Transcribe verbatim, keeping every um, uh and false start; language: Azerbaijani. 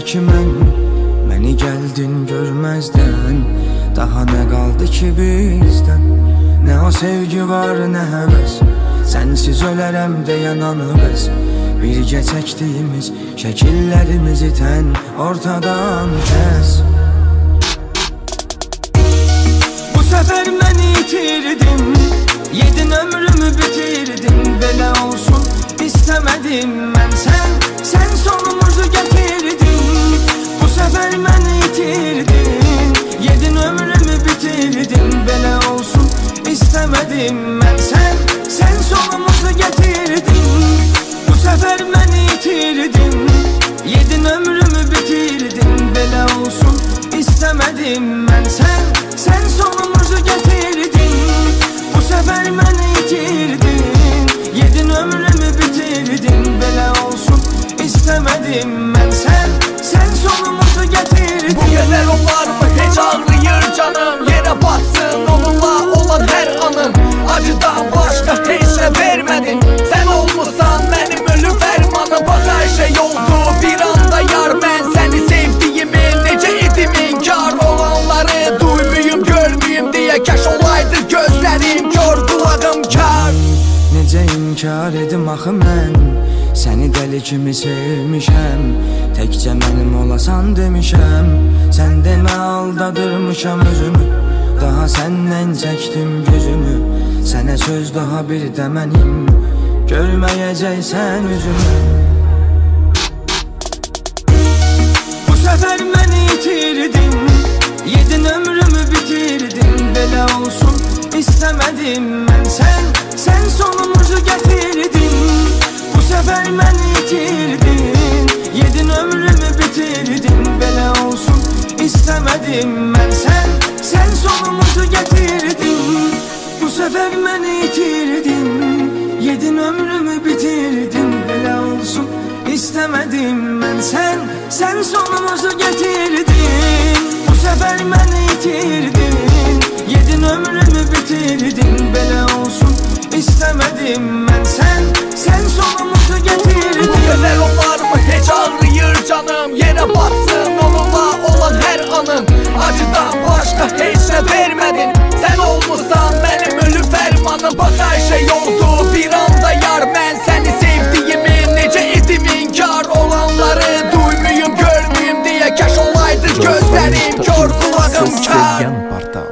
ki mən məni gəldin görməzdən. Daha nə qaldı ki bizdən? Nə o sevgi var, nə həvəs, sənsiz ölərəm deyən anı bəs. Birgə çəkdiyimiz şəkillərimizi tən ortadan kəs. Bu səfər məni itirdim, yedin ömrümü bitirdim. Belə olsun istəmədim mən, sən, sən sonumuzu gətirdin. Bu səfər məni itirdin, yedin ömrümü bitirdim. Belə olsun istəmədim mən, sən, sən sonumuzu gətirdin. Bu səfər məni itirdin, yedin ömrümü bitirdim. Belə olsun istəmədim mən, sən, sən sonumuzu gətirdin. Bu səfər məni itirdin, yedin ömrümü bitirdim. Belə olsun istəmədim mən, sən, sən sonumuzu gətirdin. Bu qədər olar mı heç ağrıyır canım, yerə batsın onunla olan hər anım. Acıdan başqa heç nə vermədin, sən olmuşsan mənim ölü fərmanım. Bax hər şey oldu bir anda yar, mən səni sevdiyimi necə edim inkar. Olanları duymuyum görməyim deyə kaş olaydı gözlərim kör, qulağım kar. Necə inkar edim axı mən, səni dəli kimi sevmişəm. Təkcə mənim olasan demişəm, sən demə aldadırmışam özümü. Daha səndən çəkdim gözümü, sənə söz daha bir də mənim, görməyəcəksən üzümü. Bu səfər məni itirdin, yedin ömrümü bitirdim. Belə olsun istəmədim mən, sən, sən sonumuzu gətirdin. Bu səfər məni itirdin, yedin ömrümü bitirdim. Belə olsun istəmədim mən, sən, sən sonumuzu gətirdin. Bu səfər məni itirdin, yedin ömrümü bitirdim. Belə olsun istəmədim mən, sən, sən sonumuzu gətirdin. Bu səfər məni itirdin, yedin ömrümü bitirdim. Belə olsun istəmədim mən, sən, sən sonumuzu gətirdin. Bu qədər olar mı heç ağrıyır canım, yerə batsın onunla olan hər anım. Acıdan başqa heç nə vermədin, sən olmuşsan mənim ölü fərmanım. Bax hər şey oldu bir anda yar, mən səni sevdiyimi necə edim inkar. Olanları duymuyum görməyim deyə kaş olaydı gözlərim kör, qulağım kar.